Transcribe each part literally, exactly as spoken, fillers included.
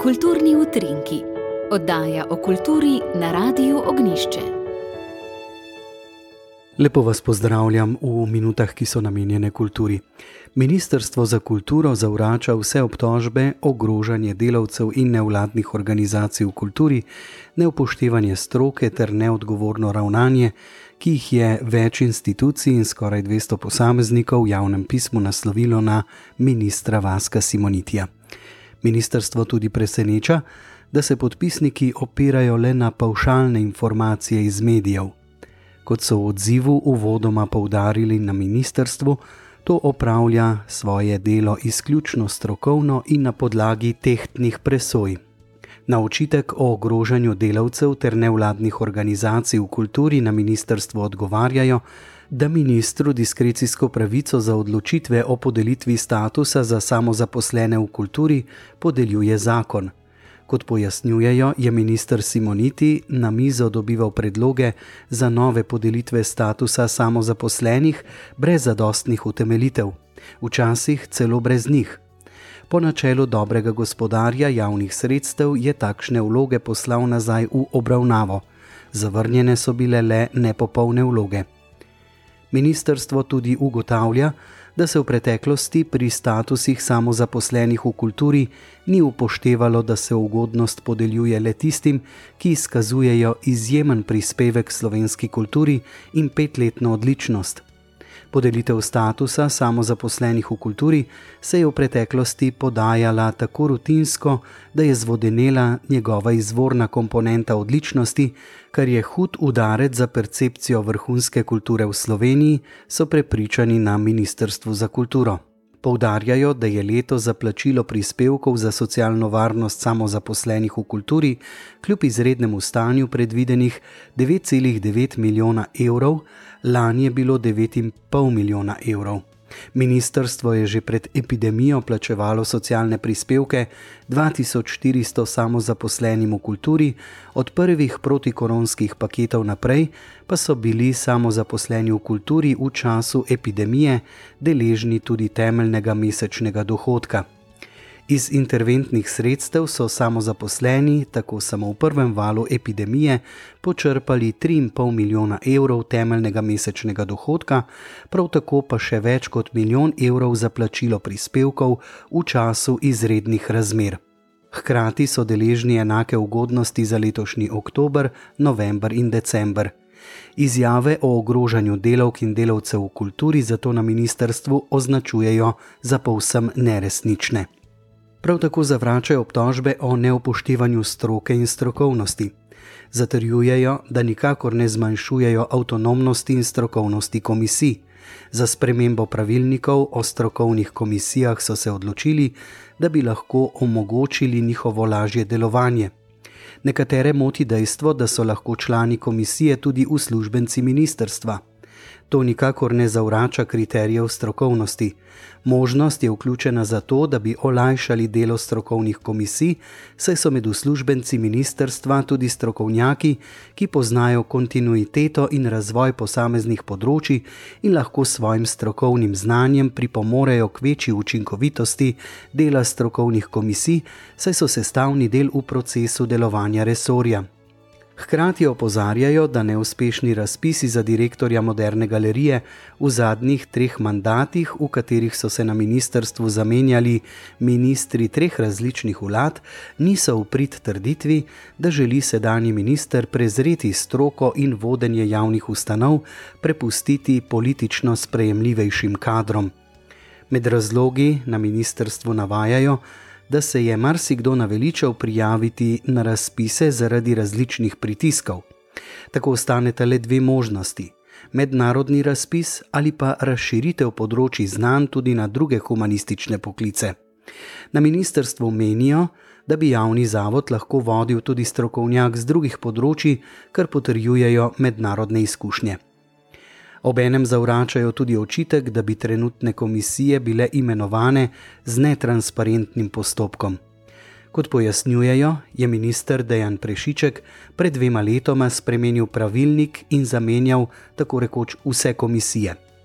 Kulturni utrinki, oddaja o kulturi na Radiu Ognjišče. Lepo vas pozdravljam v minutah, ki so namenjene kulturi. Ministrstvo za kulturo zavrača vse obtožbe, ogrožanje delavcev in nevladnih organizacij v kulturi, neupoštevanje stroke ter neodgovorno ravnanje, ki jih je več institucij in skoraj dvesto posameznikov v javnem pismu naslovilo na ministra Vaska Simonitija. Ministrstvo tudi preseneča, da se podpisniki opirajo le na pavšalne informacije iz medijev. Kot so v odzivu uvodoma poudarili na ministrstvu, to opravlja svoje delo izključno strokovno in na podlagi tehtnih presoj. Na očitek o ogrožanju delavcev ter nevladnih organizacij v kulturi na ministrstvu odgovarjajo, da ministru diskrecijsko pravico za odločitve o podelitvi statusa za samozaposlene v kulturi podeljuje zakon. Kot pojasnjujejo, je minister Simoniti na mizo dobival predloge za nove podelitve statusa samozaposlenih brez zadostnih utemeljitev, včasih celo brez njih. Po načelu dobrega gospodarja javnih sredstev je takšne vloge poslal nazaj v obravnavo. Zavrnjene so bile le nepopolne vloge. Ministrstvo tudi ugotavlja, da se v preteklosti pri statusih samozaposlenih v kulturi ni upoštevalo, da se ugodnost podeljuje le tistim, ki izkazujejo izjemen prispevek slovenski kulturi in petletno odličnost. Podelitev statusa samozaposlenih v kulturi se je v preteklosti podajala tako rutinsko, da je zvodenela njegova izvorna komponenta odličnosti, kar je hud udarec za percepcijo vrhunske kulture v Sloveniji, so prepričani na Ministrstvu za kulturo. Poudarjajo, da je leto za plačilo prispevkov za socialno varnost samozaposlenih v kulturi kljub izrednemu stanju predvidenih devet celih devet milijona evrov, lani je bilo devet celih pet milijona evrov. Ministrstvo je že pred epidemijo plačevalo socialne prispevke dva tisoč štiristo samozaposlenim v kulturi, od prvih protikoronskih paketov naprej pa so bili samozaposleni v kulturi v času epidemije deležni tudi temeljnega mesečnega dohodka. Iz interventnih sredstev so samozaposleni tako samo v prvem valu epidemije počrpali tri celih pet milijona evrov temeljnega mesečnega dohodka, prav tako pa še več kot milijon evrov za plačilo prispevkov v času izrednih razmer. Hkrati so deležni enake ugodnosti za letošnji oktober, november in december. Izjave o ogrožanju delavk in delavcev v kulturi zato na ministrstvu označujejo za povsem neresnične. Prav tako zavračajo obtožbe o neupoštevanju stroke in strokovnosti. Zatrjujejo, da nikakor ne zmanjšujejo avtonomnosti in strokovnosti komisij. Za spremembo pravilnikov o strokovnih komisijah so se odločili, da bi lahko omogočili njihovo lažje delovanje. Nekatere moti dejstvo, da so lahko člani komisije tudi uslužbenci ministrstva. To nikakor ne zavrača kriterijev strokovnosti. Možnost je vključena zato, da bi olajšali delo strokovnih komisij, saj so med uslužbenci ministrstva tudi strokovnjaki, ki poznajo kontinuiteto in razvoj posameznih področij in lahko s svojim strokovnim znanjem pripomorejo k večji učinkovitosti dela strokovnih komisij, saj so sestavni del v procesu delovanja resorja. Hkrati opozarjajo, da neuspešni razpisi za direktorja Moderne galerije v zadnjih treh mandatih, v katerih so se na ministrstvu zamenjali ministri treh različnih vlad, niso v prid trditvi, da želi sedanji minister prezreti stroko in vodenje javnih ustanov prepustiti politično sprejemljivejšim kadrom. Med razlogi na ministrstvu navajajo, da se je marsikdo naveličal prijaviti na razpise zaradi različnih pritiskov. Tako ostaneta le dve možnosti: mednarodni razpis ali pa razširitev področij znanj tudi na druge humanistične poklice. Na ministrstvu menijo, da bi javni zavod lahko vodil tudi strokovnjak z drugih področij, kar potrjujejo mednarodne izkušnje. Obenem zavračajo tudi očitek, da bi trenutne komisije bile imenovane z netransparentnim postopkom. Kot pojasnjujejo, je minister Dejan Prešiček pred dvema letoma spremenil pravilnik in zamenjal tako rekoč vse komisije.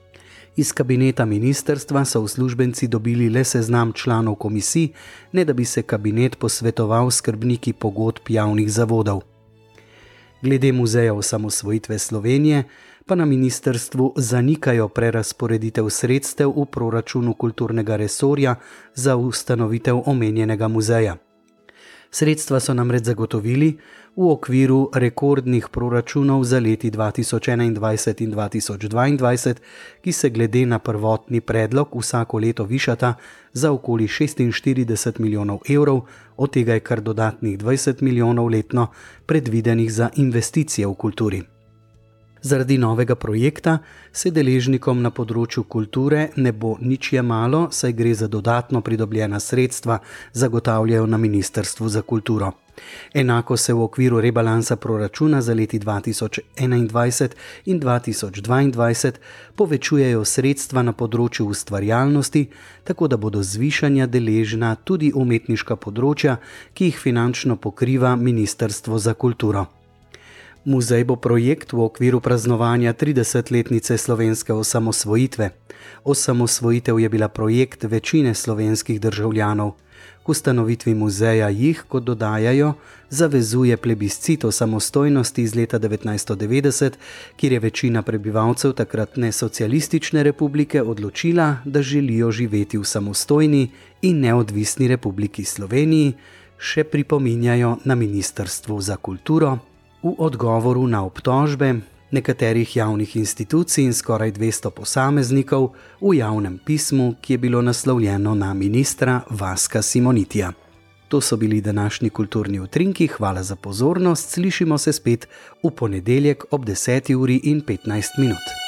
Iz kabineta ministrstva so uslužbenci dobili le seznam članov komisij, ne da bi se kabinet posvetoval s skrbniki pogodb javnih zavodov. Glede Muzeja osamosvojitve Slovenije pa na ministrstvu zanikajo prerazporeditev sredstev v proračunu kulturnega resorja za ustanovitev omenjenega muzeja. Sredstva so namreč zagotovili v okviru rekordnih proračunov za leti dva tisoč enaindvajset in dva tisoč dvaindvajset, ki se glede na prvotni predlog vsako leto višata za okoli šestinštirideset milijonov evrov, od tega je kar dodatnih dvajset milijonov letno predvidenih za investicije v kulturi. Zaradi novega projekta se deležnikom na področju kulture ne bo nič jemalo, saj gre za dodatno pridobljena sredstva, zagotavljajo na Ministrstvu za kulturo. Enako se v okviru rebalansa proračuna za leti dva tisoč enaindvajset in dva tisoč dvaindvajset povečujejo sredstva na področju ustvarjalnosti, tako da bodo zvišanja deležna tudi umetniška področja, ki jih finančno pokriva Ministrstvo za kulturo. Muzej bo projekt v okviru praznovanja tridesetletnice slovenske osamosvojitve. Osamosvojitev je bila projekt večine slovenskih državljanov. K ustanovitvi muzeja jih, kot dodajajo, zavezuje plebiscit o samostojnosti iz leta devetnajststo devetdeset, kjer je večina prebivalcev takratne socialistične republike odločila, da želijo živeti v samostojni in neodvisni Republiki Sloveniji, še pripominjajo na Ministrstvu za kulturo v odgovoru na obtožbe nekaterih javnih institucij in skoraj dvesto posameznikov v javnem pismu, ki je bilo naslovljeno na ministra Vaska Simonitija. To so bili današnji kulturni utrinki, hvala za pozornost, slišimo se spet v ponedeljek ob deseti uri in petnajst minut.